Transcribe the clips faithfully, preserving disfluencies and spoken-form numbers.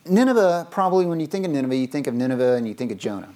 Nineveh, probably when you think of Nineveh, you think of Nineveh and you think of Jonah.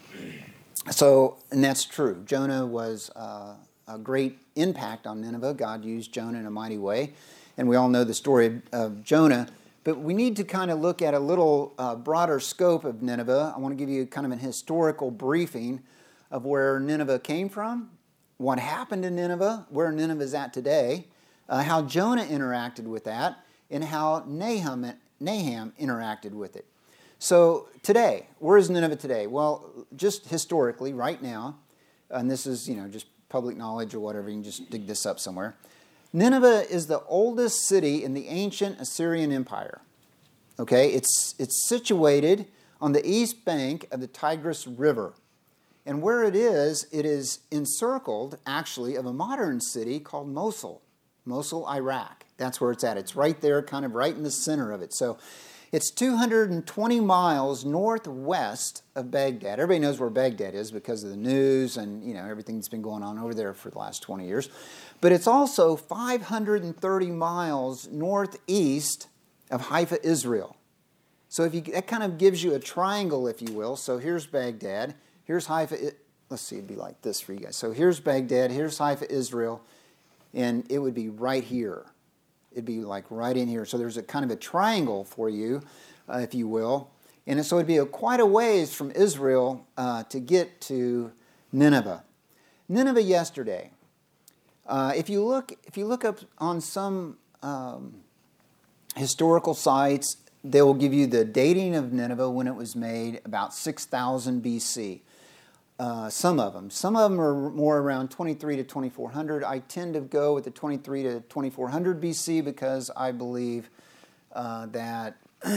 So, and that's true. Jonah was uh, a great impact on Nineveh. God used Jonah in a mighty way. And we all know the story of, of Jonah. But we need to kind of look at a little uh, broader scope of Nineveh. I want to give you kind of an historical briefing of where Nineveh came from, what happened to Nineveh, where Nineveh is at today, uh, how Jonah interacted with that, and how Nahum, Nahum interacted with it. So today, where is Nineveh today? Well, just historically, right now, and this is, you know, just public knowledge or whatever, you can just dig this up somewhere. Nineveh is the oldest city in the ancient Assyrian Empire. Okay, it's, it's situated on the east bank of the Tigris River. And where it is, it is encircled, actually, of a modern city called Mosul. Mosul, Iraq. That's where it's at. It's right there, kind of right in the center of it. So it's two hundred twenty miles northwest of Baghdad. Everybody knows where Baghdad is because of the news and, you know, everything that's been going on over there for the last twenty years. But it's also five hundred thirty miles northeast of Haifa, Israel. So if you, that kind of gives you a triangle, if you will. So here's Baghdad. Here's Haifa. Let's see, it'd be like this for you guys. So here's Baghdad. Here's Haifa, Israel. And it would be right here. It'd be like right in here. So there's a kind of a triangle for you, uh, if you will. And so it'd be a, quite a ways from Israel uh, to get to Nineveh. Nineveh yesterday. Uh, if you look, if you look up on some um, historical sites, they will give you the dating of Nineveh when it was made, about six thousand B C. Uh, some of them. Some of them are more around twenty-three to twenty-four hundred. I tend to go with the twenty-three to twenty-four hundred B C because I believe uh, that,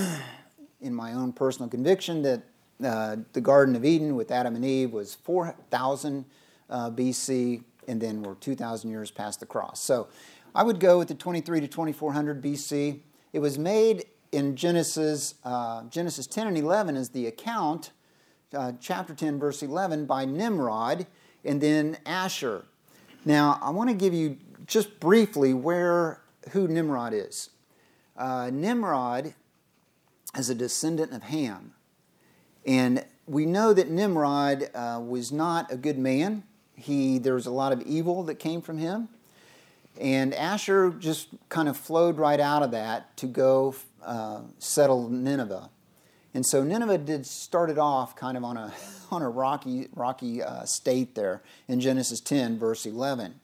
in my own personal conviction, that uh, the Garden of Eden with Adam and Eve was four thousand uh, B C, and then we're two thousand years past the cross. So I would go with the twenty-three to twenty-four hundred B C. It was made in Genesis, uh, Genesis ten and eleven is the account, Uh, chapter ten, verse eleven, by Nimrod and then Asher. Now, I want to give you just briefly where who Nimrod is. Uh, Nimrod is a descendant of Ham. And we know that Nimrod uh, was not a good man. He, there was a lot of evil that came from him. And Asher just kind of flowed right out of that to go uh, settle Nineveh. And so Nineveh did started off kind of on a on a rocky rocky uh, state there in Genesis ten, verse eleven.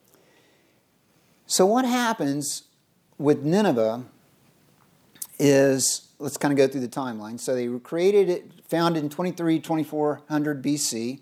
So what happens with Nineveh is, let's kind of go through the timeline. So they were created, it founded in twenty-three, twenty-four hundred B C.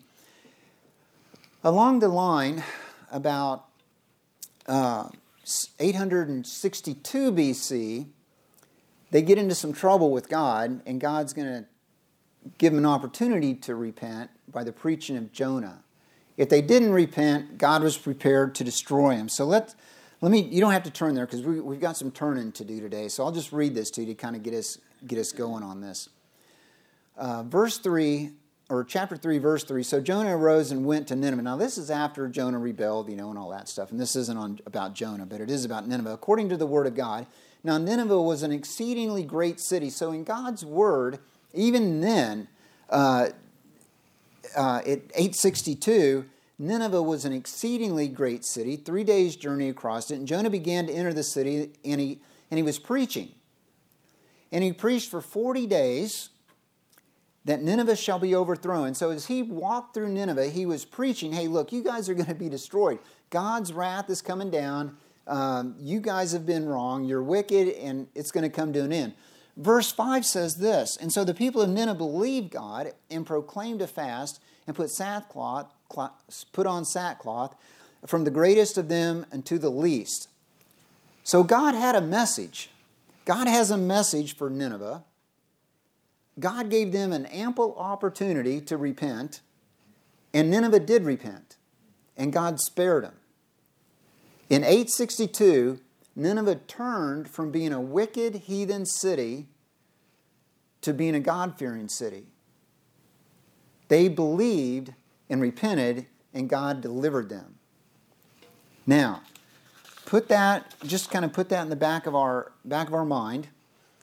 Along the line, about uh, eight hundred sixty-two B C, they get into some trouble with God, and God's going to give them an opportunity to repent by the preaching of Jonah. If they didn't repent, God was prepared to destroy them. So let let me. You don't have to turn there because we, we've got some turning to do today. So I'll just read this to you to kind of get us get us going on this. Uh, verse three, or chapter three, verse three. So Jonah arose and went to Nineveh. Now this is after Jonah rebelled, you know, and all that stuff. And this isn't on about Jonah, but it is about Nineveh, according to the word of God. Now, Nineveh was an exceedingly great city. So in God's word, even then, uh, uh, at eight sixty-two, Nineveh was an exceedingly great city, three days' journey across it. And Jonah began to enter the city, and he, and he was preaching. And he preached for forty days that Nineveh shall be overthrown. So as he walked through Nineveh, he was preaching, hey, look, you guys are going to be destroyed. God's wrath is coming down. Um, you guys have been wrong, you're wicked, and it's going to come to an end. Verse five says this, and so the people of Nineveh believed God and proclaimed a fast and put sackcloth, put on sackcloth from the greatest of them unto the least. So God had a message. God has a message for Nineveh. God gave them an ample opportunity to repent, and Nineveh did repent, and God spared them. In eight sixty-two, Nineveh turned from being a wicked heathen city to being a God-fearing city. They believed and repented, and God delivered them. Now, put that, just kind of put that in the back of our back of our mind.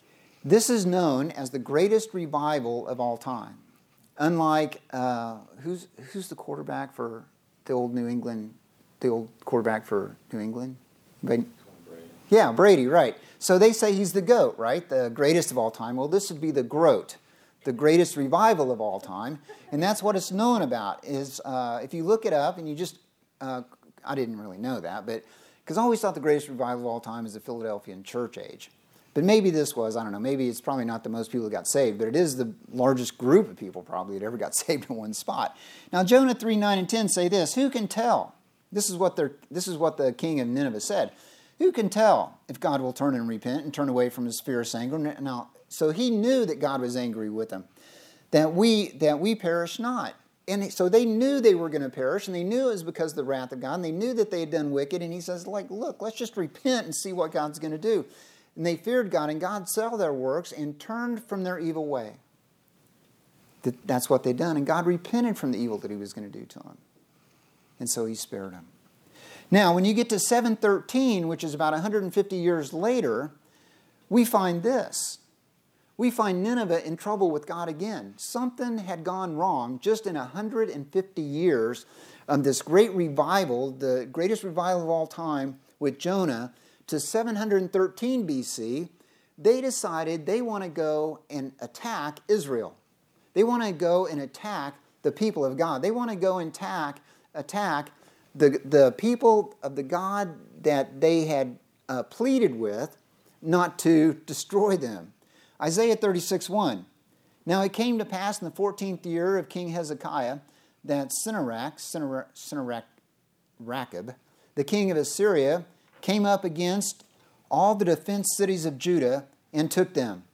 This is known as the greatest revival of all time. Unlike, uh, who's who's the quarterback for the old New England, the old quarterback for New England? Brady. Yeah, Brady, right. So they say he's the GOAT, right? The greatest of all time. Well, this would be the GROAT, the greatest revival of all time. And that's what it's known about, is uh, if you look it up and you just, uh, I didn't really know that, but because I always thought the greatest revival of all time is the Philadelphian church age. But maybe this was, I don't know, maybe it's probably not the most people that got saved, but it is the largest group of people probably that ever got saved in one spot. Now, Jonah three, nine, and ten say this, who can tell? This is what they're, this is what the king of Nineveh said. Who can tell if God will turn and repent and turn away from his fierce anger? Now, so he knew that God was angry with them, that we, that we perish not. And so they knew they were going to perish, and they knew it was because of the wrath of God, and they knew that they had done wicked, and he says, like, look, let's just repent and see what God's going to do. And they feared God, and God saw their works and turned from their evil way. That's what they'd done, and God repented from the evil that he was going to do to them. And so he spared them. Now, when you get to seven thirteen, which is about one hundred fifty years later, we find this. We find Nineveh in trouble with God again. Something had gone wrong just in one hundred fifty years of this great revival, the greatest revival of all time with Jonah, to seven hundred thirteen B C. They decided they want to go and attack Israel. They want to go and attack the people of God. They want to go and attack, attack the, the people of the God that they had uh, pleaded with not to destroy them. Isaiah thirty-six, one. Now it came to pass in the fourteenth year of King Hezekiah that Sennacherib, Sennacherib, the king of Assyria, came up against all the defense cities of Judah and took them.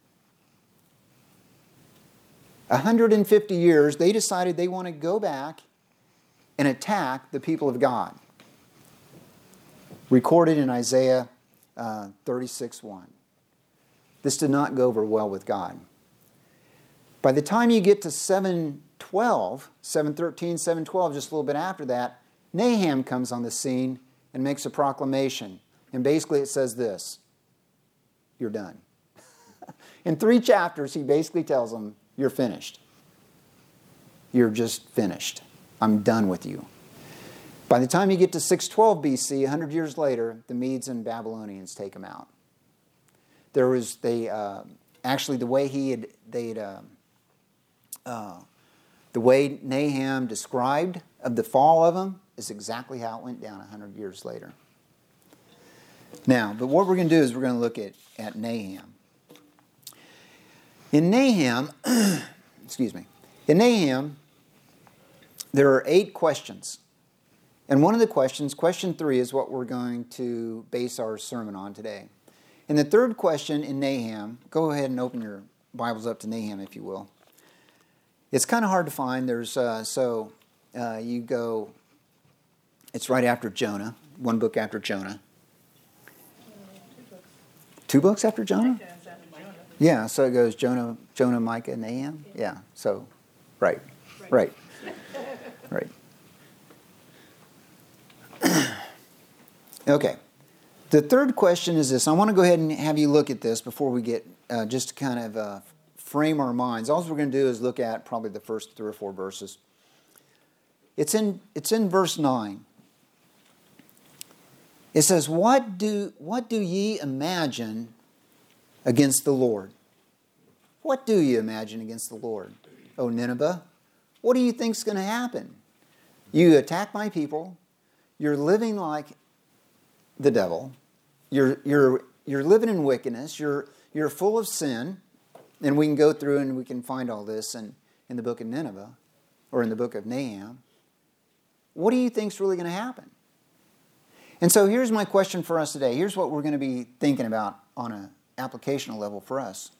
one hundred fifty years, they decided they want to go back and attack the people of God. Recorded in Isaiah uh, thirty-six, one. This did not go over well with God. By the time you get to seven twelve, seven thirteen, seven twelve, just a little bit after that, Nahum comes on the scene and makes a proclamation. And basically it says this, you're done. In three chapters, he basically tells them, you're finished. You're just finished. I'm done with you. By the time you get to six twelve B C, one hundred years later, the Medes and Babylonians take him out. There was, they, uh, actually the way he had, they'd, uh, uh, the way Nahum described of the fall of them is exactly how it went down one hundred years later. Now, but what we're going to do is we're going to look at, at Nahum. In Nahum, excuse me, in Nahum, there are eight questions. And one of the questions, question three, is what we're going to base our sermon on today. And the third question in Nahum, go ahead and open your Bibles up to Nahum, if you will. It's kind of hard to find. There's uh, so uh, you go, it's right after Jonah, one book after Jonah. Two books after Jonah? Yeah, so it goes Jonah, Jonah, Micah, Nahum. Yeah, so, right, right, right. Okay. The third question is this. I want to go ahead and have you look at this before we get, uh, just to kind of uh, frame our minds. All we're going to do is look at probably the first three or four verses. It's in, it's in verse nine. It says, what do, what do ye imagine against the Lord? What do you imagine against the Lord, O Nineveh? What do you think is going to happen? You attack my people. You're living like the devil. You're, you're, you're living in wickedness. You're, you're full of sin. And we can go through and we can find all this in, in the book of Nineveh or in the book of Nahum. What do you think is really going to happen? And so here's my question for us today. Here's what we're going to be thinking about on an applicational level for us.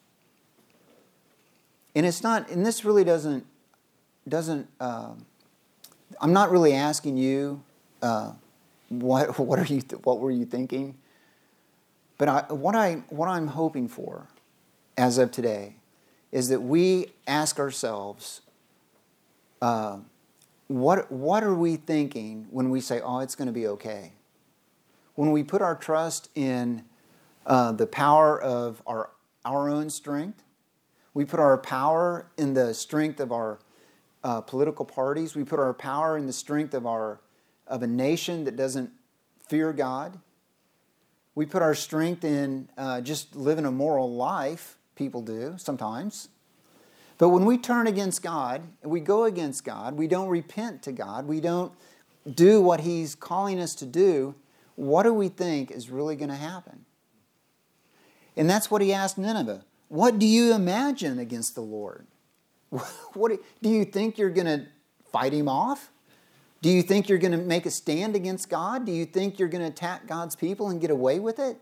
And it's not, and this really doesn't, doesn't, uh, I'm not really asking you, uh, what, what are you, th- what were you thinking? But I, what I, what I'm hoping for, as of today, is that we ask ourselves, uh, what, what are we thinking when we say, oh, it's going to be okay? When we put our trust in uh, the power of our our own strength. We put our power in the strength of our uh, political parties. We put our power in the strength of our of a nation that doesn't fear God. We put our strength in uh, just living a moral life. People do sometimes. But when we turn against God, we go against God, we don't repent to God, we don't do what He's calling us to do, what do we think is really going to happen? And that's what He asked Nineveh. What do you imagine against the Lord? What do you think you're going to fight Him off? Do you think you're going to make a stand against God? Do you think you're going to attack God's people and get away with it?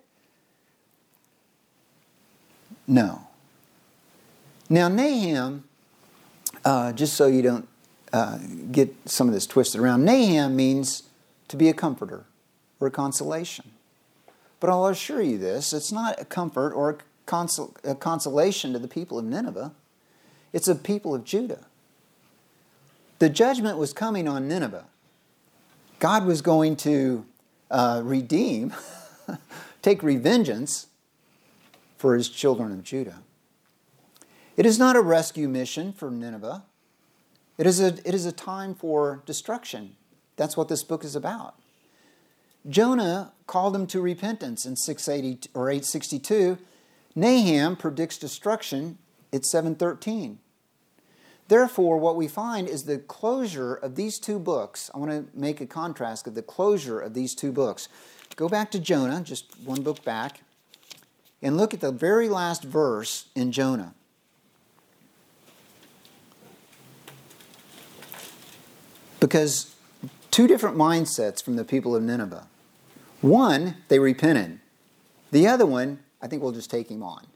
No. Now Nahum, uh, just so you don't uh, get some of this twisted around, Nahum means to be a comforter or a consolation. But I'll assure you this, it's not a comfort or a, consol- a consolation to the people of Nineveh. It's the people of Judah. The judgment was coming on Nineveh. God was going to uh, redeem, take revengeance for His children of Judah. It is not a rescue mission for Nineveh. It is a, it is a time for destruction. That's what this book is about. Jonah called them to repentance in six eighty or eight sixty-two. Nahum predicts destruction at seven thirteen. Therefore, what we find is the closure of these two books. I want to make a contrast of the closure of these two books. Go back to Jonah, just one book back, and look at the very last verse in Jonah. Because two different mindsets from the people of Nineveh. One, they repented. The other one, I think we'll just take him on.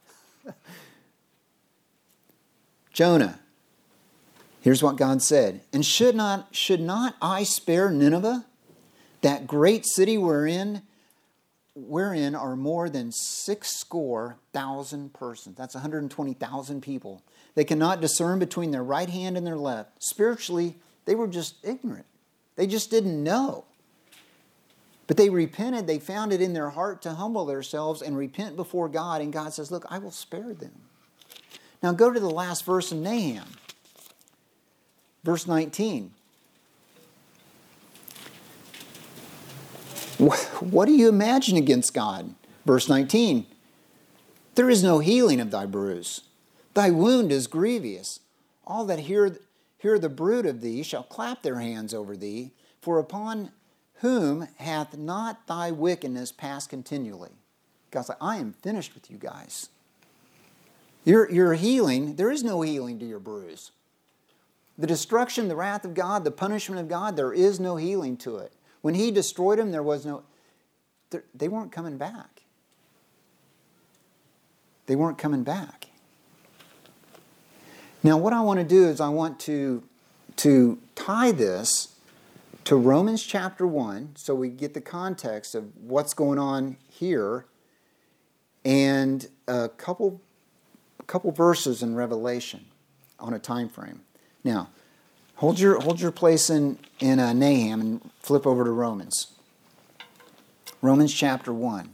Jonah. Here's what God said. And should not, should not I spare Nineveh, that great city wherein, wherein are more than six score thousand persons. That's one hundred twenty thousand people. They cannot discern between their right hand and their left. Spiritually, they were just ignorant. They just didn't know. But they repented. They found it in their heart to humble themselves and repent before God. And God says, look, I will spare them. Now go to the last verse in Nahum. Verse nineteen. What do you imagine against God? Verse nineteen. There is no healing of thy bruise. Thy wound is grievous. All that hear, hear the bruit of thee shall clap their hands over thee, for upon whom hath not thy wickedness passed continually? God's like, I am finished with you guys. Your, your healing, there is no healing to your bruise. The destruction, the wrath of God, the punishment of God, there is no healing to it. When He destroyed them, there was no... They weren't coming back. They weren't coming back. Now, what I want to do is I want to, to tie this to Romans chapter one, so we get the context of what's going on here, and a couple, a couple verses in Revelation on a time frame. Now, hold your hold your place in in uh, Nahum and flip over to Romans. Romans chapter one.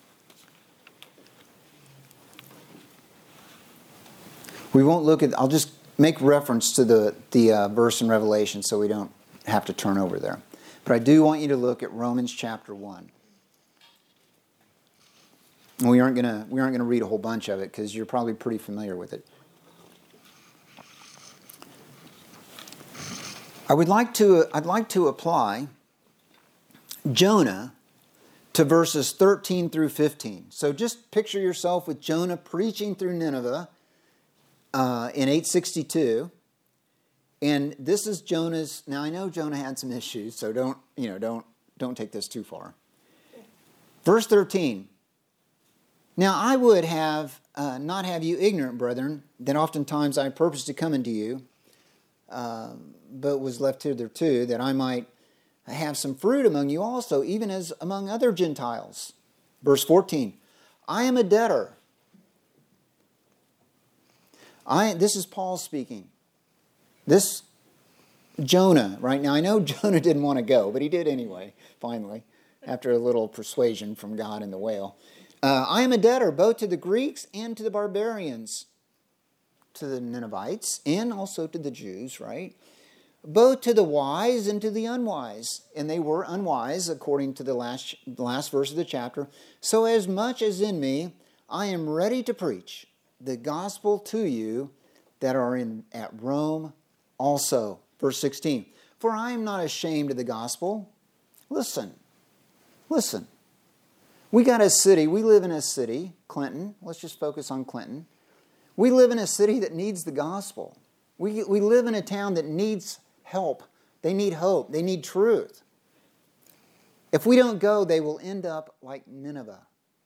We won't look at. I'll just make reference to the the uh, verse in Revelation, so we don't have to turn over there. But I do want you to look at Romans chapter one. And we aren't gonna we aren't gonna read a whole bunch of it because you're probably pretty familiar with it. I would like to, I'd like to apply Jonah to verses thirteen through fifteen. So just picture yourself with Jonah preaching through Nineveh uh, in eight sixty-two. And this is Jonah's, now I know Jonah had some issues, so don't, you know, don't, don't take this too far. Verse thirteen. Now I would have, uh, not have you ignorant, brethren, that oftentimes I purpose to come unto you, uh, but was left hitherto, that I might have some fruit among you also, even as among other Gentiles. Verse fourteen. I am a debtor. I, this is Paul speaking. This Jonah, right now, I know Jonah didn't want to go, but he did anyway, finally, after a little persuasion from God and the whale. Uh, I am a debtor both to the Greeks and to the barbarians, to the Ninevites, and also to the Jews, right? Both to the wise and to the unwise. And they were unwise, according to the last, the last verse of the chapter. So as much as in me, I am ready to preach the gospel to you that are in at Rome also. Verse sixteen. For I am not ashamed of the gospel. Listen, listen. We got a city, we live in a city, Clinton. Let's just focus on Clinton. We live in a city that needs the gospel. We, we live in a town that needs help. They need hope. They need truth. If we don't go, they will end up like Nineveh.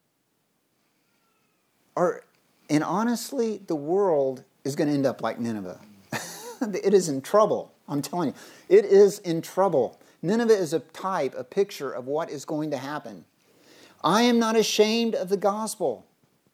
Or, and honestly, the world is going to end up like Nineveh. It is in trouble. I'm telling you. It is in trouble. Nineveh is a type, a picture of what is going to happen. I am not ashamed of the gospel.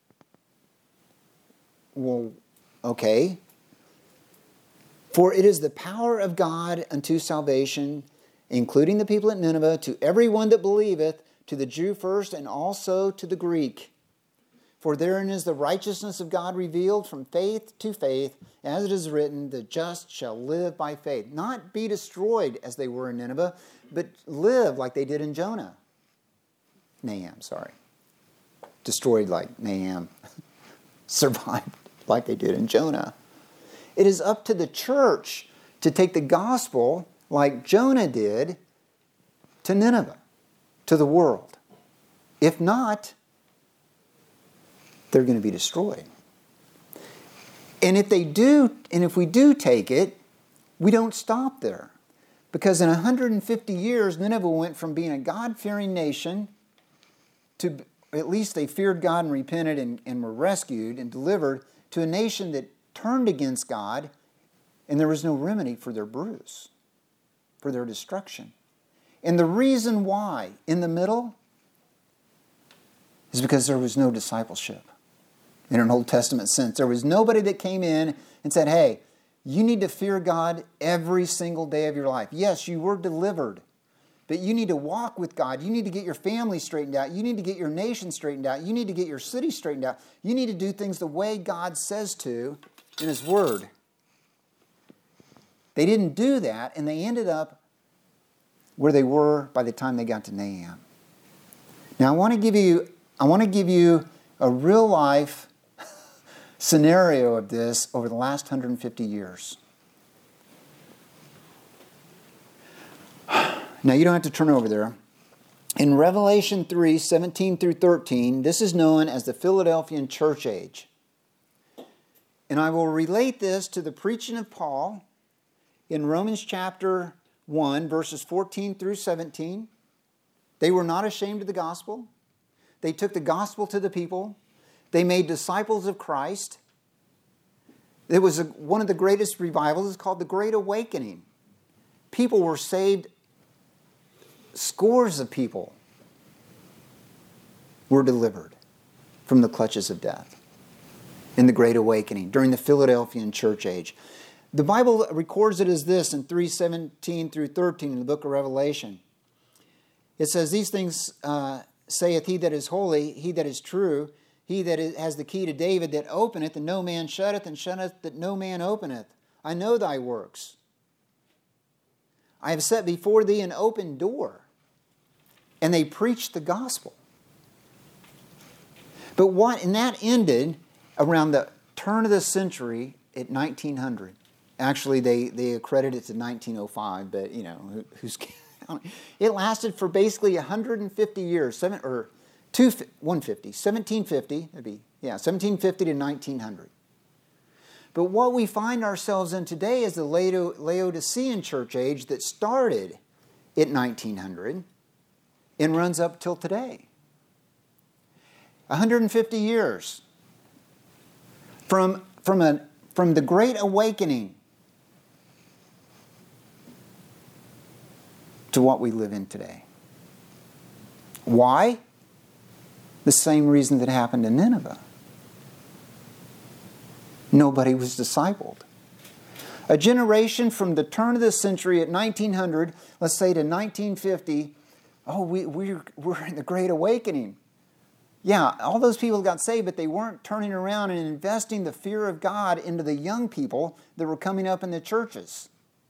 Well, okay. For it is the power of God unto salvation, including the people at Nineveh, to everyone that believeth, to the Jew first, and also to the Greek. For therein is the righteousness of God revealed from faith to faith, as it is written, the just shall live by faith. Not be destroyed as they were in Nineveh, but live like they did in Jonah. Nahum, sorry. Destroyed like Nahum. Survived like they did in Jonah. It is up to the church to take the gospel like Jonah did to Nineveh, to the world. If not, they're going to be destroyed. And if they do, and if we do take it, we don't stop there. Because in one hundred fifty years, Nineveh went from being a God-fearing nation to, at least they feared God and repented and, and were rescued and delivered, to a nation that turned against God, and there was no remedy for their bruise, for their destruction. And the reason why, in the middle, is because there was no discipleship. In an Old Testament sense, there was nobody that came in and said, hey, you need to fear God every single day of your life. Yes, you were delivered, but you need to walk with God. You need to get your family straightened out. You need to get your nation straightened out. You need to get your city straightened out. You need to do things the way God says to in His Word. They didn't do that, and they ended up where they were by the time they got to Nahum. Now, I want to give you, I want to give you a real life scenario of this over the last one hundred fifty years. Now, you don't have to turn over there. In Revelation three, seventeen through thirteen, this is known as the Philadelphian church age. And I will relate this to the preaching of Paul in Romans chapter one, verses fourteen through seventeen. They were not ashamed of the gospel. They took the gospel to the people. They made disciples of Christ. It was a, one of the greatest revivals. It's called the Great Awakening. People were saved. Scores of people were delivered from the clutches of death in the Great Awakening during the Philadelphian church age. The Bible records it as this in three seventeen through thirteen in the book of Revelation. It says, these things uh, saith he that is holy, he that is true, he that is, has the key to David, that openeth, and no man shutteth, and shutteth, that no man openeth. I know thy works. I have set before thee an open door. And they preached the gospel. But what, and that ended around the turn of the century at nineteen hundred. Actually, they, they accredit it to nineteen oh five, but, you know, who, who's counting? It lasted for basically one hundred fifty years, seven, or two, one fifty, seventeen fifty, it'd be, yeah, seventeen fifty to nineteen hundred. But what we find ourselves in today is the Laodicean church age that started at nineteen hundred and runs up till today. one hundred fifty years. From, from, a, from the Great Awakening to what we live in today. Why? The same reason that happened in Nineveh. Nobody was discipled. A generation from the turn of the century at nineteen hundred, let's say to nineteen fifty, oh, we, we're, we're in the Great Awakening. Yeah, all those people got saved, but they weren't turning around and investing the fear of God into the young people that were coming up in the churches.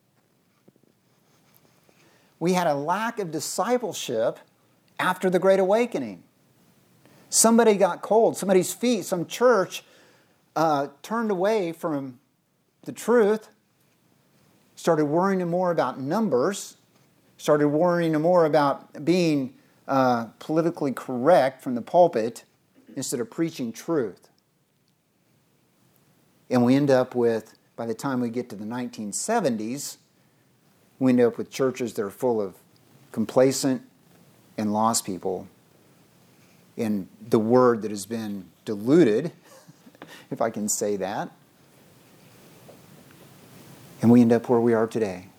We had a lack of discipleship after the Great Awakening. Somebody got cold. Somebody's feet, some church uh, turned away from the truth, started worrying more about numbers, started worrying more about being uh, politically correct from the pulpit instead of preaching truth. And we end up with, by the time we get to the nineteen seventies, we end up with churches that are full of complacent and lost people, and the word that has been diluted, if I can say that. And we end up where we are today,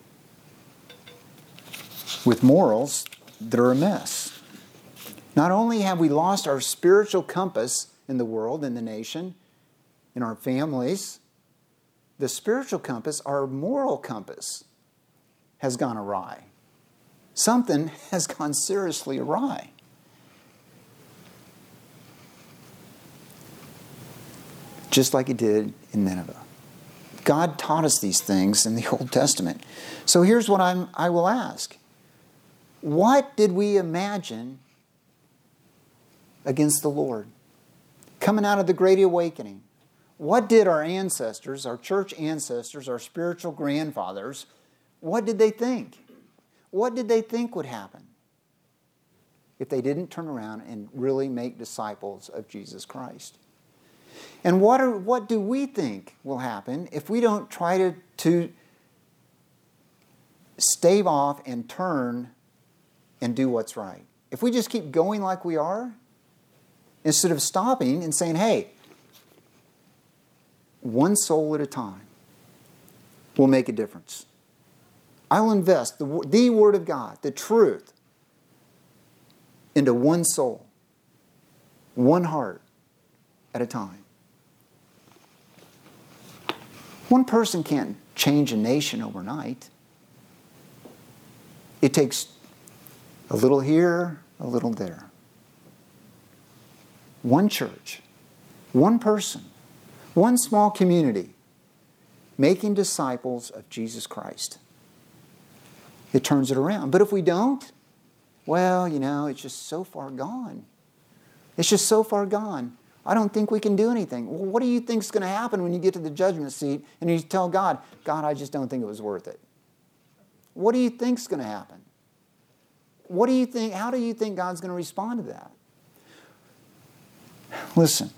with morals that are a mess. Not only have we lost our spiritual compass in the world, in the nation, in our families, the spiritual compass, our moral compass, has gone awry. Something has gone seriously awry. Just like it did in Nineveh. God taught us these things in the Old Testament. So here's what I'm, I will ask. What did we imagine against the Lord? Coming out of the Great Awakening. What did our ancestors, our church ancestors, our spiritual grandfathers, what did they think? What did they think would happen if they didn't turn around and really make disciples of Jesus Christ? And what, are, what do we think will happen if we don't try to, to stave off and turn and do what's right? If we just keep going like we are, instead of stopping and saying, hey, one soul at a time will make a difference. I'll invest the, the Word of God, the truth, into one soul, one heart at a time. One person can't change a nation overnight. It takes a little here, a little there. One church, one person, one small community, making disciples of Jesus Christ. It turns it around. But if we don't, well, you know, it's just so far gone. It's just so far gone. I don't think we can do anything. Well, what do you think is going to happen when you get to the judgment seat and you tell God, God, I just don't think it was worth it? What do you think is going to happen? What do you think? How do you think God's going to respond to that? Listen.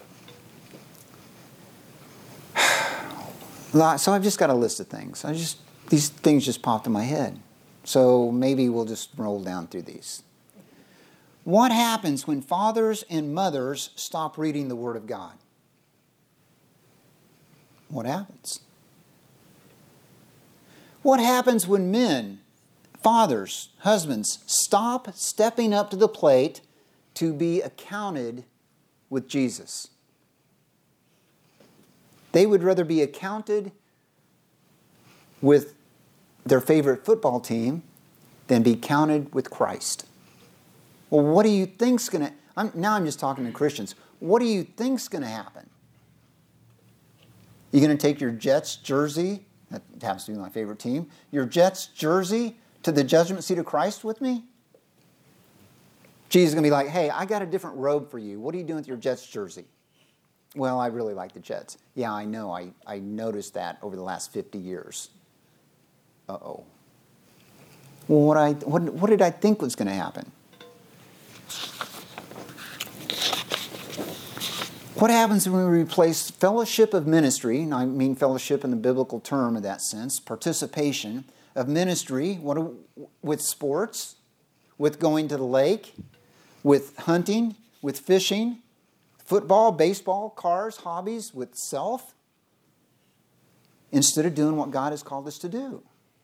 So I've just got a list of things. I just these things just popped in my head. So maybe we'll just roll down through these. What happens when fathers and mothers stop reading the Word of God? What happens? What happens when men, fathers, husbands, stop stepping up to the plate to be accounted with Jesus? They would rather be accounted with their favorite football team than be counted with Christ. Well, what do you think's going to... I'm, now I'm just talking to Christians. What do you think's going to happen? You're going to take your Jets jersey, that happens to be my favorite team, your Jets jersey to the judgment seat of Christ with me? Jesus is going to be like, hey, I got a different robe for you. What are you doing with your Jets jersey? Well, I really like the Jets. Yeah, I know. I, I noticed that over the last fifty years. Uh-oh. Well, what, I, what, what did I think was going to happen? What happens when we replace fellowship of ministry, and I mean fellowship in the biblical term in that sense, participation of ministry what, with sports, with going to the lake, with hunting, with fishing, football, baseball, cars, hobbies, with self, instead of doing what God has called us to do?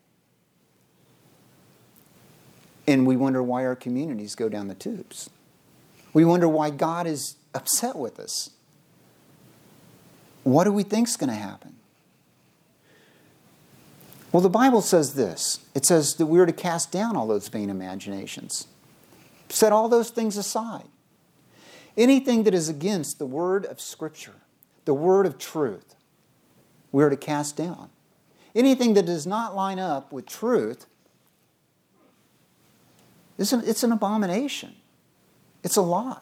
And we wonder why our communities go down the tubes. We wonder why God is upset with us. What do we think is going to happen? Well, the Bible says this. It says that we are to cast down all those vain imaginations. Set all those things aside. Anything that is against the word of Scripture, the word of truth, we are to cast down. Anything that does not line up with truth, it's an, it's an abomination. It's a lie.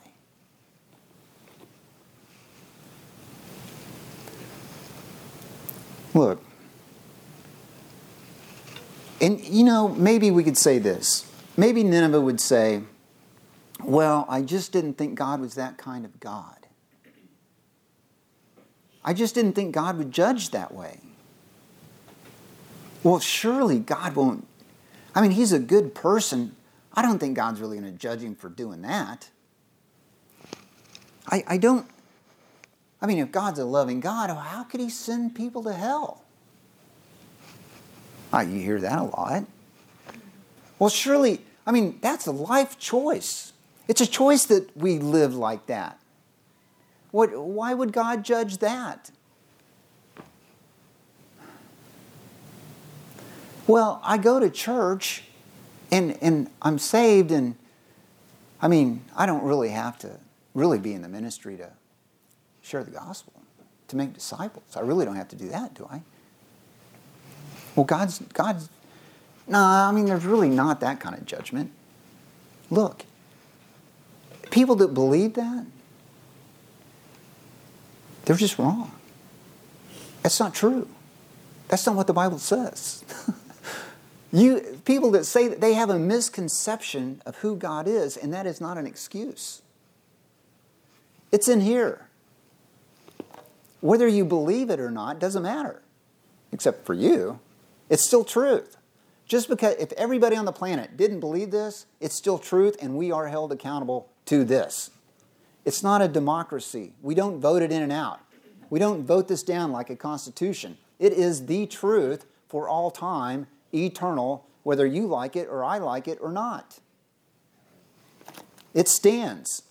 Look, and you know, maybe we could say this. Maybe Nineveh would say, well, I just didn't think God was that kind of God. I just didn't think God would judge that way. Well, surely God won't. I mean, He's a good person. I don't think God's really going to judge him for doing that. I, I don't. I mean, if God's a loving God, how could He send people to hell? Oh, you hear that a lot. Well, surely, I mean, that's a life choice. It's a choice that we live like that. What? Why would God judge that? Well, I go to church and, and I'm saved, and I mean, I don't really have to really be in the ministry to share the gospel, to make disciples. I really don't have to do that, do I? Well, God's, God's, no, I mean, there's really not that kind of judgment. Look, people that believe that, they're just wrong. That's not true. That's not what the Bible says. You people that say that they have a misconception of who God is, and that is not an excuse. It's in here. Whether you believe it or not doesn't matter. Except for you. It's still truth. Just because if everybody on the planet didn't believe this, it's still truth, and we are held accountable to this. It's not a democracy. We don't vote it in and out. We don't vote this down like a constitution. It is the truth for all time, eternal, whether you like it or I like it or not. It stands.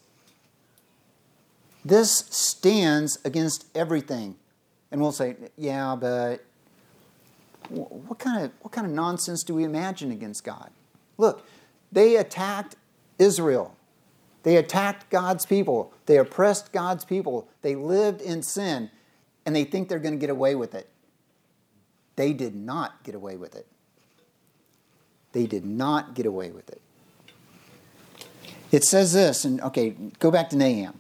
This stands against everything. And we'll say, yeah, but what kind of what kind of nonsense do we imagine against God? Look, they attacked Israel. They attacked God's people. They oppressed God's people. They lived in sin, and they think they're going to get away with it. They did not get away with it. They did not get away with it. It says this, and okay, go back to Nahum.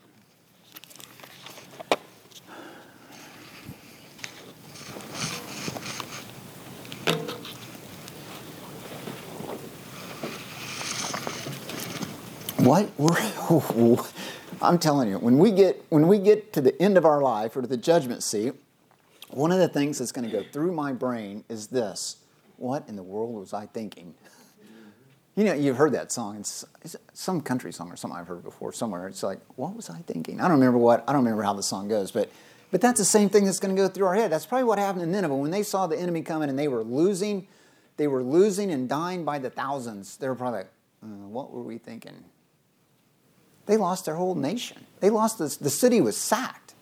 What? We're, I'm telling you, when we get when we get to the end of our life or to the judgment seat, one of the things that's going to go through my brain is this: what in the world was I thinking? You know, you've heard that song. It's, it's some country song or something I've heard before somewhere. It's like, what was I thinking? I don't remember what. I don't remember how the song goes, but but that's the same thing that's going to go through our head. That's probably what happened in Nineveh when they saw the enemy coming and they were losing, they were losing and dying by the thousands. They were probably like, uh, what were we thinking? They lost their whole nation. They lost this. The city was sacked.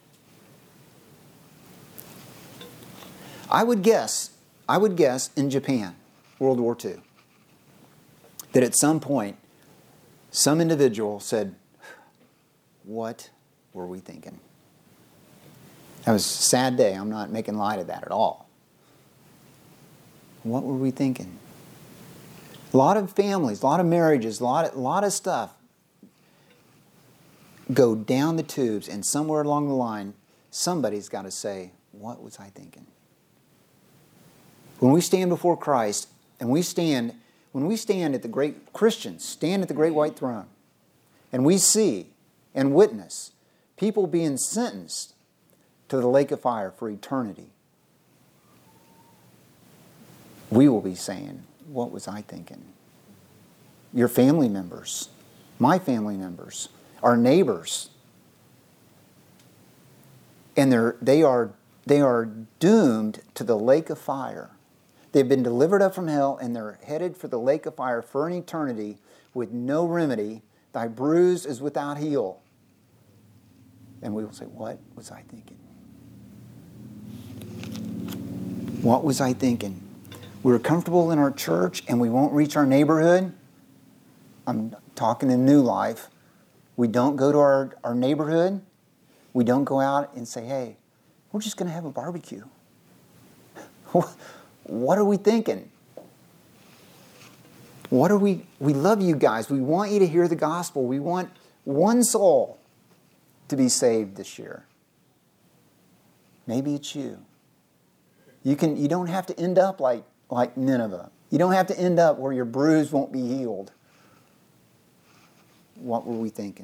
I would guess, I would guess in Japan, World War Two, that at some point, some individual said, what were we thinking? That was a sad day. I'm not making light of that at all. What were we thinking? A lot of families, a lot of marriages, a lot of, a lot of stuff go down the tubes, and somewhere along the line, somebody's got to say, what was I thinking? When we stand before Christ, and we stand, when we stand at the great, Christians stand at the great white throne, and we see and witness people being sentenced to the lake of fire for eternity, we will be saying, what was I thinking? Your family members, my family members, our neighbors, and they're, they are they are doomed to the lake of fire. They've been delivered up from hell, and they're headed for the lake of fire for an eternity with no remedy. Thy bruise is without heal. And we will say, what was I thinking? What was I thinking? We were comfortable in our church, and we won't reach our neighborhood. I'm talking in New Life. We don't go to our, our neighborhood. We don't go out and say, hey, we're just going to have a barbecue. What are we thinking? What are we? We love you guys. We want you to hear the gospel. We want one soul to be saved this year. Maybe it's you. You can. You don't have to end up like, like Nineveh. You don't have to end up where your bruise won't be healed. What were we thinking?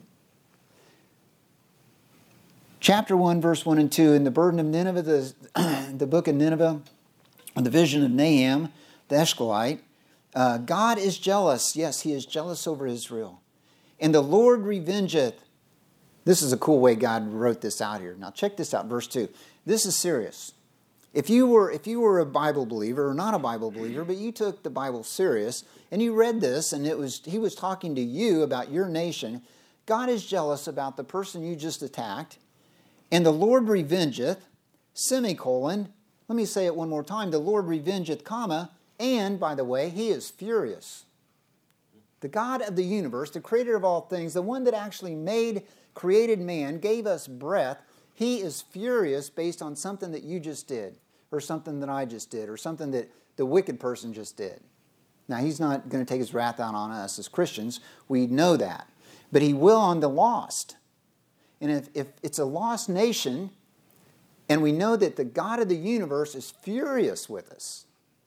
Chapter one, verse one and two, in the burden of Nineveh, the, the book of Nineveh, the vision of Nahum, the Eshcolaite, uh, God is jealous. Yes, He is jealous over Israel. And the Lord revengeth. This is a cool way God wrote this out here. Now check this out, verse two. This is serious. If you were, if you were a Bible believer or not a Bible believer, but you took the Bible serious and you read this and it was He was talking to you about your nation, God is jealous about the person you just attacked. And the Lord revengeth, semicolon, let me say it one more time, the Lord revengeth, comma, and, by the way, He is furious. The God of the universe, the creator of all things, the one that actually made, created man, gave us breath, He is furious based on something that you just did, or something that I just did, or something that the wicked person just did. Now, He's not going to take His wrath out on us as Christians. We know that. But He will on the lost. And if, if it's a lost nation, and we know that the God of the universe is furious with us,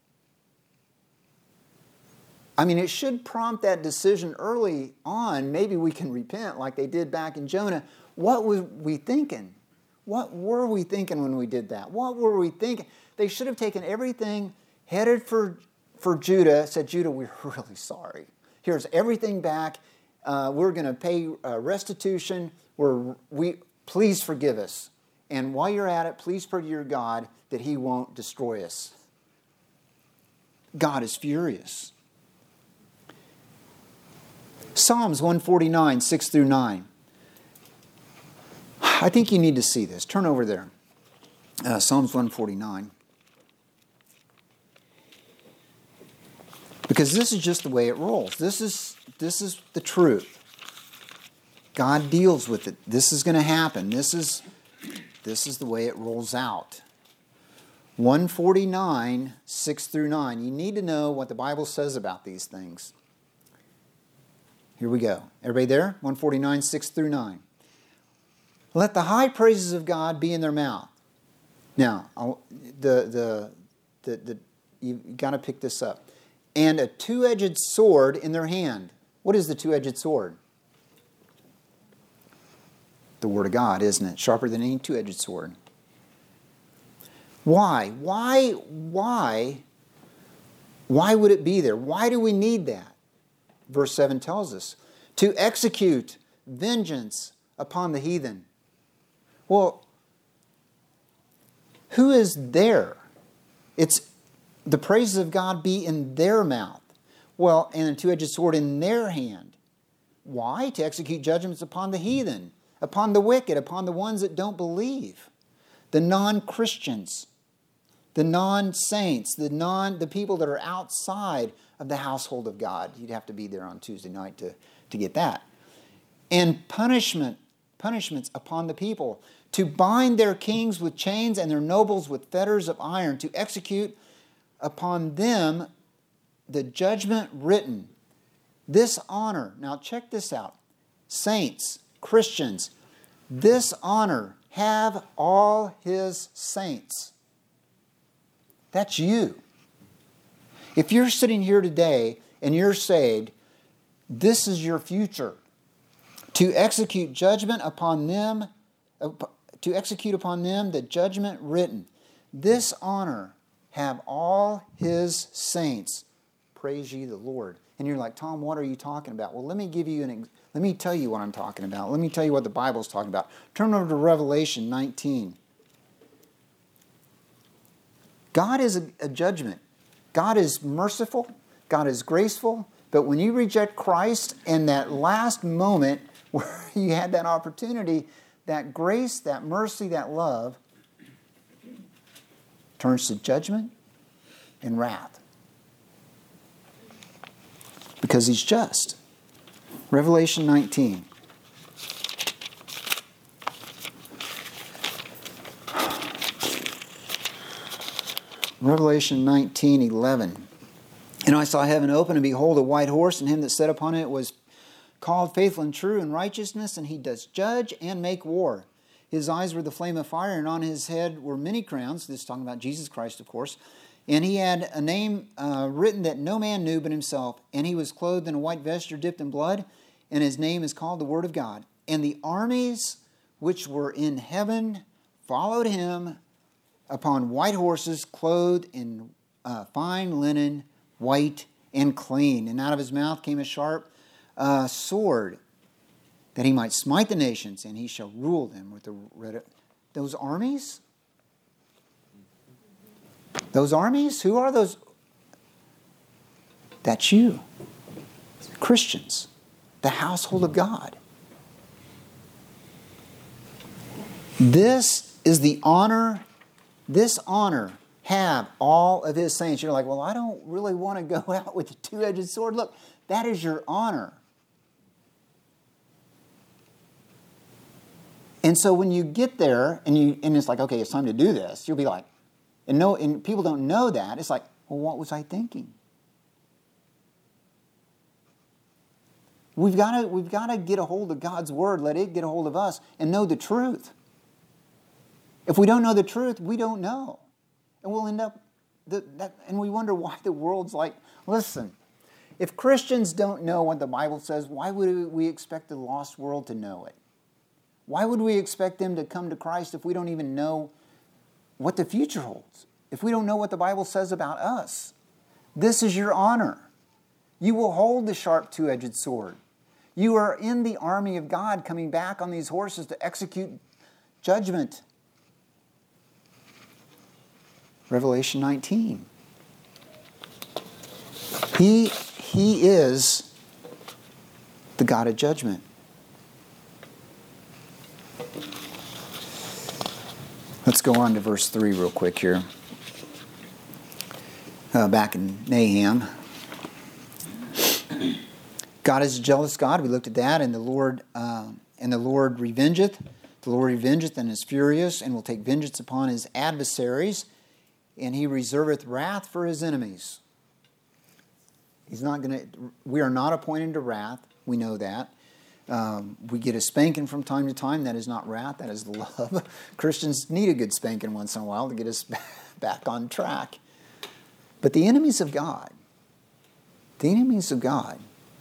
I mean, it should prompt that decision early on. Maybe we can repent like they did back in Jonah. What were we thinking? What were we thinking when we did that? What were we thinking? They should have taken everything, headed for, for Judah, said, Judah, we're really sorry. Here's everything back. Uh, we're going to pay uh, restitution. We're, we, please forgive us. And while you're at it, please pray to your God that He won't destroy us. God is furious. Psalms one forty-nine, six through nine. I think you need to see this. Turn over there. Uh, Psalms one forty-nine. Because this is just the way it rolls. This is, this is the truth. God deals with it. This is going to happen. This is, this is the way it rolls out. one forty-nine, six through nine. You need to know what the Bible says about these things. Here we go. Everybody there? one forty-nine, six through nine. Let the high praises of God be in their mouth. Now, I'll, the, the, the, the, you've got to pick this up. And a two-edged sword in their hand. What is the two-edged sword? The Word of God, isn't it? Sharper than any two-edged sword. Why? Why? Why? Why would it be there? Why do we need that? Verse seven tells us, to execute vengeance upon the heathen. Well, who is there? It's the praises of God be in their mouth. Well, and a two-edged sword in their hand. Why? To execute judgments upon the heathen, upon the wicked, upon the ones that don't believe, the non-Christians, the non-saints, the non the people that are outside of the household of God. You'd have to be there on Tuesday night to, to get that. And punishment, punishments upon the people, to bind their kings with chains and their nobles with fetters of iron, to execute upon them the judgment written. This honor, now check this out, saints, Christians, this honor have all His saints. That's you. If you're sitting here today and you're saved, this is your future. To execute judgment upon them, to execute upon them the judgment written. This honor have all His saints. Praise ye the Lord. And you're like, Tom, what are you talking about? Well, let me give you an. Let me tell you what I'm talking about. Let me tell you what the Bible's talking about. Turn over to Revelation nineteen. God is a, a judgment. God is merciful. God is graceful. But when you reject Christ in that last moment where you had that opportunity, that grace, that mercy, that love turns to judgment and wrath. Because He's just. Revelation nineteen. Revelation nineteen eleven. And I saw heaven open, and behold, a white horse, and him that sat upon it was called Faithful and True in righteousness, and he does judge and make war. His eyes were the flame of fire, and on his head were many crowns. This is talking about Jesus Christ, of course. And he had a name uh, written that no man knew but himself. And he was clothed in a white vesture dipped in blood, and his name is called the Word of God. And the armies which were in heaven followed him upon white horses, clothed in uh, fine linen, white and clean. And out of his mouth came a sharp uh, sword, that he might smite the nations, and he shall rule them with the red. Those armies? Those armies? Who are those? That's you. Christians. The household of God. This is the honor, this honor have all of his saints. You're like, well, I don't really want to go out with a two-edged sword. Look, that is your honor. And so when you get there and you and it's like, okay, it's time to do this, you'll be like, and no, and people don't know that. It's like, well, what was I thinking? We've got to we've got to get a hold of God's word, let it get a hold of us, and know the truth. If we don't know the truth, we don't know. And we'll end up, the, that, and we wonder why the world's like, listen, if Christians don't know what the Bible says, why would we expect the lost world to know it? Why would we expect them to come to Christ if we don't even know what the future holds? If we don't know what the Bible says about us? This is your honor. You will hold the sharp two-edged sword. You are in the army of God coming back on these horses to execute judgment. Revelation nineteen. He, he is the God of judgment. Let's go on to verse three real quick here. Uh, back in Nahum. God is a jealous God. We looked at that. And the Lord uh, and the Lord revengeth. The Lord revengeth and is furious, and will take vengeance upon his adversaries. And he reserveth wrath for his enemies. He's not going to. We are not appointed to wrath. We know that. Um, we get a spanking from time to time. That is not wrath. That is love. Christians need a good spanking once in a while to get us back on track. But the enemies of God, the enemies of God,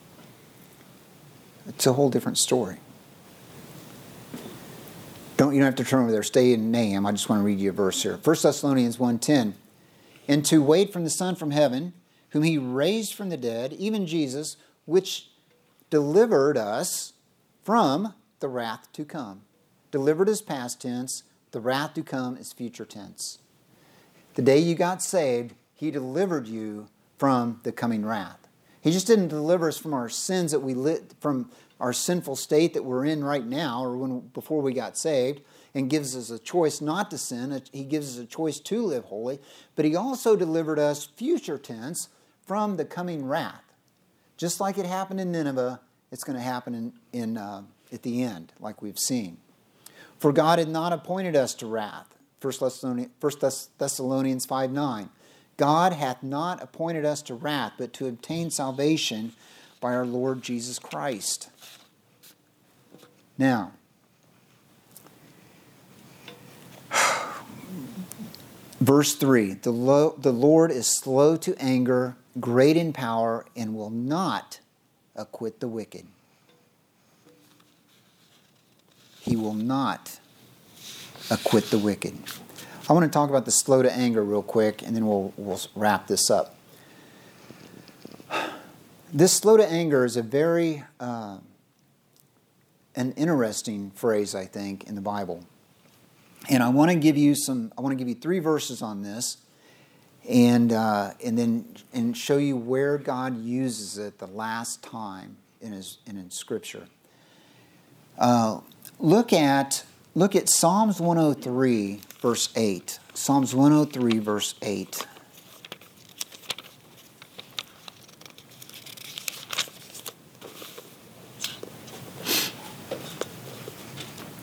it's a whole different story. Don't you don't have to turn over there. Stay in Nahum. I just want to read you a verse here. First Thessalonians one ten. And to wait from the Son from heaven, whom he raised from the dead, even Jesus, which delivered us from the wrath to come. Delivered is past tense. The wrath to come is future tense. The day you got saved, he delivered you from the coming wrath. He just didn't deliver us from our sins that we lit, from our sinful state that we're in right now, or when before we got saved, and gives us a choice not to sin. He gives us a choice to live holy. But he also delivered us, future tense, from the coming wrath. Just like it happened in Nineveh, it's going to happen in, in uh, at the end, like we've seen. For God had not appointed us to wrath. First Thessalonians five nine. God hath not appointed us to wrath, but to obtain salvation by our Lord Jesus Christ. Now, verse three, the, lo- the Lord is slow to anger, great in power, and will not acquit the wicked. He will not acquit the wicked. I want to talk about the slow to anger real quick, and then we'll, we'll wrap this up. This slow to anger is a very uh, an interesting phrase, I think, in the Bible. And I want to give you some. I want to give you three verses on this, and uh, and then and show you where God uses it the last time in His in, in Scripture. Uh, look at look at Psalms one oh three, verse eight. Psalms one oh three, verse eight.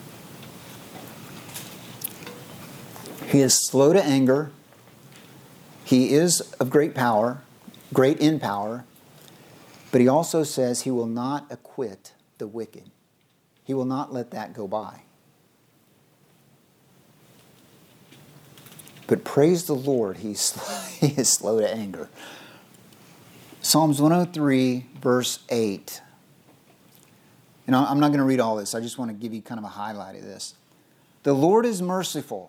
He is slow to anger He is of great power, great in power, but he also says he will not acquit the wicked. He will not let that go by. But praise the Lord, he's slow, he is slow to anger. Psalms one oh three, verse eight. And I'm not going to read all this. I just want to give you kind of a highlight of this. The Lord is merciful.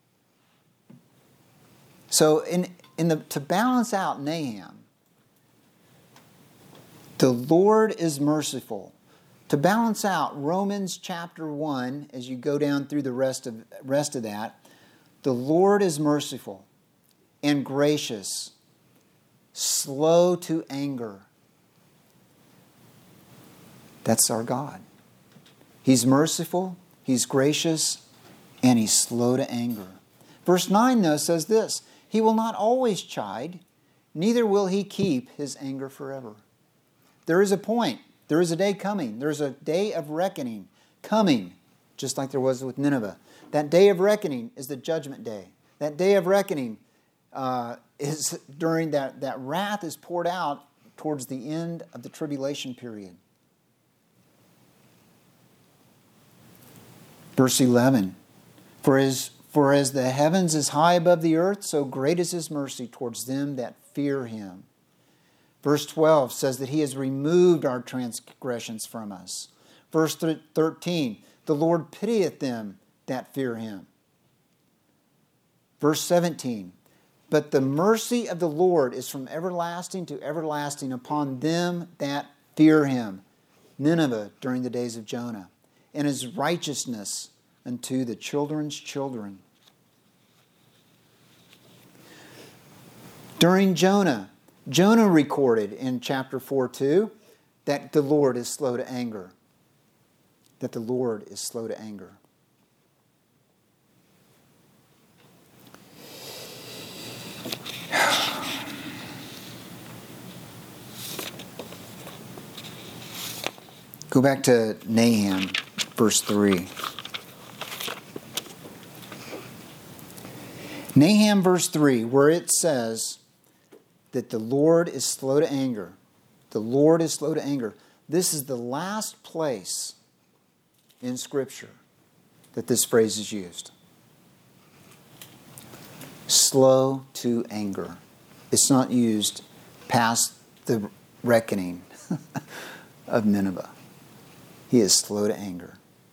So in, in the, to balance out Nahum, the Lord is merciful. To balance out Romans chapter one, as you go down through the rest of, rest of that, the Lord is merciful and gracious, slow to anger. That's our God. He's merciful, He's gracious, and He's slow to anger. Verse nine, though, says this, He will not always chide, neither will He keep His anger forever. There is a point. There is a day coming. There's a day of reckoning coming, just like there was with Nineveh. That day of reckoning is the judgment day. That day of reckoning uh, is during that, that wrath is poured out towards the end of the tribulation period. Verse eleven, For as, for as the heavens is high above the earth, so great is His mercy towards them that fear Him. Verse twelve says that He has removed our transgressions from us. Verse thirteen, the Lord pitieth them that fear Him. Verse seventeen, but the mercy of the Lord is from everlasting to everlasting upon them that fear Him. Nineveh during the days of Jonah. And His righteousness unto the children's children. During Jonah, Jonah recorded in chapter four two that the Lord is slow to anger. That the Lord is slow to anger. Go back to Nahum, verse three. Nahum, verse three, where it says that the Lord is slow to anger. The Lord is slow to anger. This is the last place in Scripture that this phrase is used. Slow to anger. It's not used past the reckoning of Nineveh. He is slow to anger.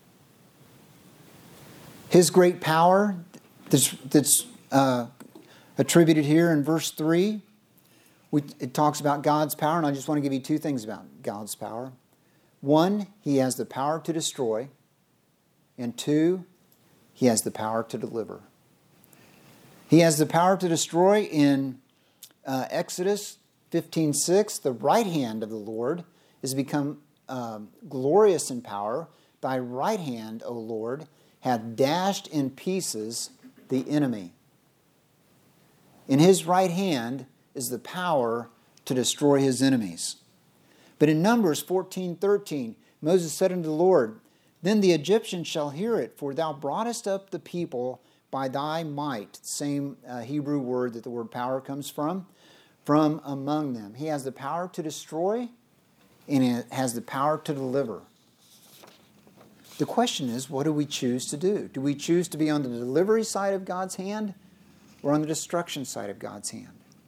His great power that's, that's uh, attributed here in verse three, we, it talks about God's power, and I just want to give you two things about God's power. One, He has the power to destroy, and two, He has the power to deliver. He has the power to destroy in uh, Exodus fifteen six. The right hand of the Lord is become um, glorious in power. Thy right hand, O Lord, hath dashed in pieces the enemy. In His right hand is the power to destroy His enemies. But in Numbers fourteen thirteen, Moses said unto the Lord, Then the Egyptians shall hear it, for thou broughtest up the people by thy might. Same uh, Hebrew word that the word power comes from, from among them. He has the power to destroy, and He has the power to deliver. The question is, what do we choose to do? Do we choose to be on the delivery side of God's hand or on the destruction side of God's hand?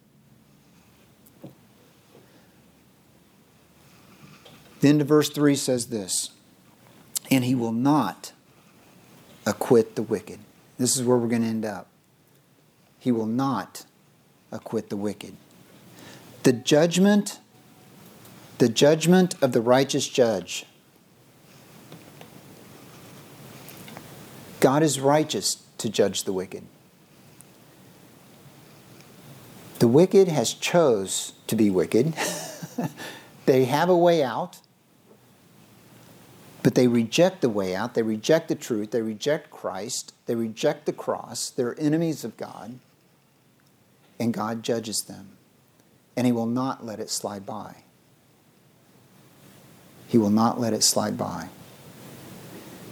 Then to verse three says this, and He will not acquit the wicked. This is where we're going to end up. He will not acquit the wicked. The judgment, the judgment of the righteous judge. God is righteous to judge the wicked. The wicked has chose to be wicked. They have a way out, but they reject the way out. They reject the truth. They reject Christ. They reject the cross. They're enemies of God, and God judges them, and He will not let it slide by. He will not let it slide by.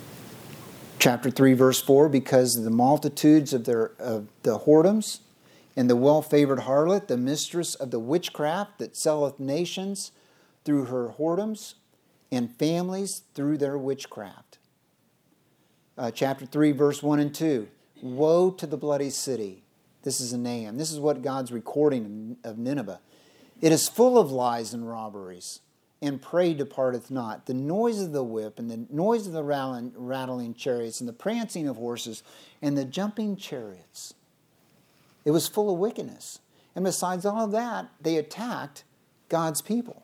Chapter three, verse four, because of the multitudes of their of the whoredoms And the well-favored harlot, the mistress of the witchcraft that selleth nations through her whoredoms, and families through their witchcraft. Uh, chapter three, verse one and two. Woe to the bloody city. This is a name. This is what God's recording of Nineveh. It is full of lies and robberies, and prey departeth not. The noise of the whip, and the noise of the rattling, rattling chariots, and the prancing of horses, and the jumping chariots. It was full of wickedness. And besides all of that, they attacked God's people.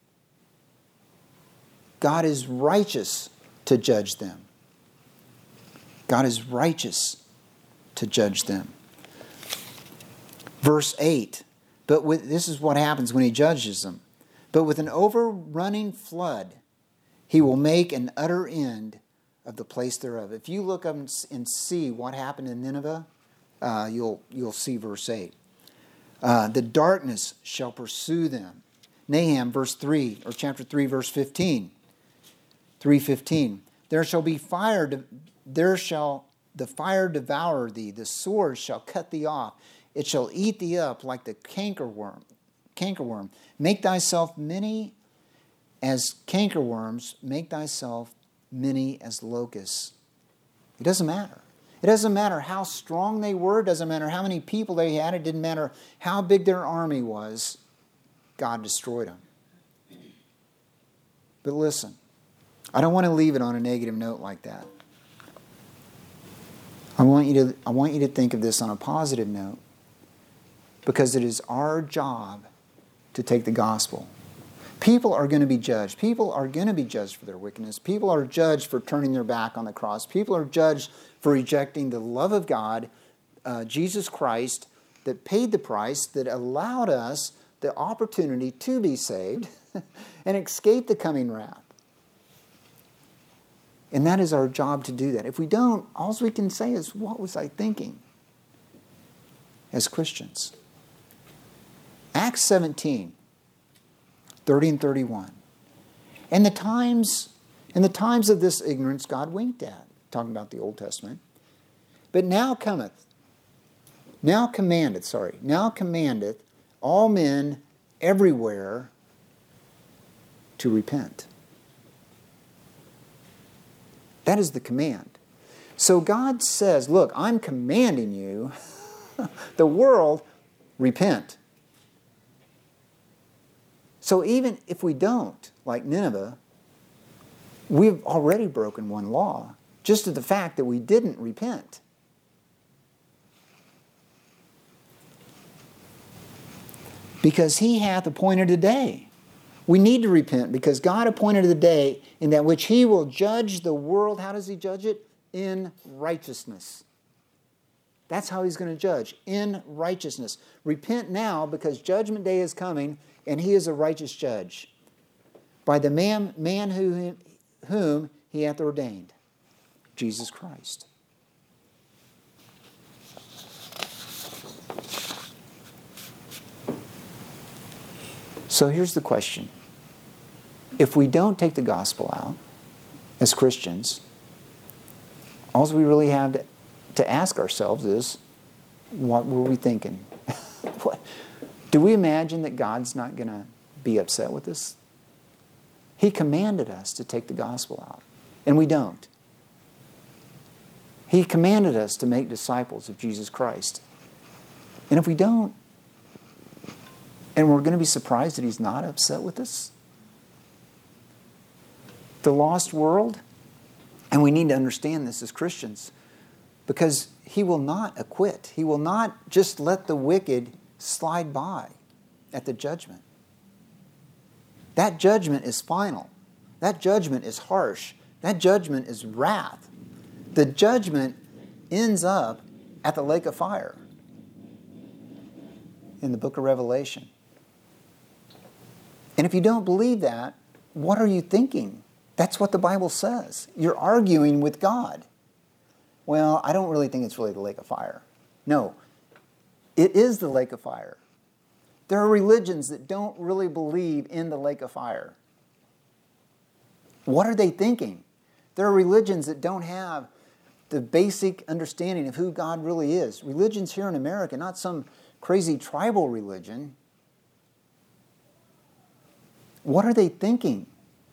God is righteous to judge them. God is righteous to judge them. Verse eight. But with, this is what happens when he judges them. But with an overrunning flood, he will make an utter end of the place thereof. If you look up and see what happened in Nineveh, uh, you'll, you'll see verse eight. Uh, the darkness shall pursue them. Nahum, verse three, or chapter three, verse fifteen. three fifteen. There shall be fire, de- there shall the fire devour thee, the sword shall cut thee off, it shall eat thee up like the cankerworm. Cankerworm. Make thyself many as cankerworms, make thyself many as locusts. It doesn't matter. It doesn't matter how strong they were, it doesn't matter how many people they had, it didn't matter how big their army was. God destroyed them. But listen, I don't want to leave it on a negative note like that. I want you to, I want you to think of this on a positive note, because it is our job to take the gospel. People are going to be judged. People are going to be judged for their wickedness. People are judged for turning their back on the cross. People are judged for rejecting the love of God, uh, Jesus Christ, that paid the price, that allowed us the opportunity to be saved and escape the coming wrath. And that is our job to do that. If we don't, all we can say is, what was I thinking? As Christians. Acts seventeen, thirty and thirty-one. And the times, and the times of this ignorance God winked at. Talking about the Old Testament. But now cometh, now commandeth, sorry, now commandeth all men everywhere to repent. That is the command. So God says, look, I'm commanding you, the world, repent. So even if we don't, like Nineveh, we've already broken one law, just to the fact that we didn't repent. Because he hath appointed a day. We need to repent because God appointed a day in that which he will judge the world. How does he judge it? In righteousness. That's how he's going to judge. In righteousness. Repent now because judgment day is coming and he is a righteous judge. By the man, man who, whom he hath ordained. Jesus Christ. So here's the question. If we don't take the gospel out as Christians, all we really have to, to ask ourselves is, what were we thinking? What? Do we imagine that God's not going to be upset with us? He commanded us to take the gospel out, and we don't. He commanded us to make disciples of Jesus Christ. And if we don't, and we're going to be surprised that he's not upset with us. The lost world, and we need to understand this as Christians, because he will not acquit. He will not just let the wicked slide by at the judgment. That judgment is final. That judgment is harsh. That judgment is wrath. The judgment ends up at the lake of fire in the book of Revelation. And if you don't believe that, what are you thinking? That's what the Bible says. You're arguing with God. Well, I don't really think it's really the lake of fire. No, it is the lake of fire. There are religions that don't really believe in the lake of fire. What are they thinking? There are religions that don't have the basic understanding of who God really is. Religions here in America, not some crazy tribal religion, what are they thinking?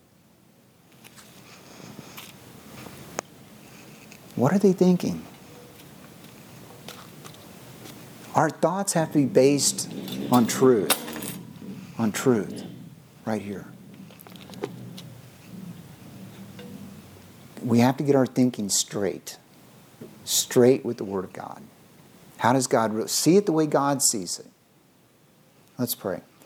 What are they thinking? Our thoughts have to be based on truth. On truth. Right here. We have to get our thinking straight. Straight with the Word of God. How does God see it the way God sees it? Let's pray.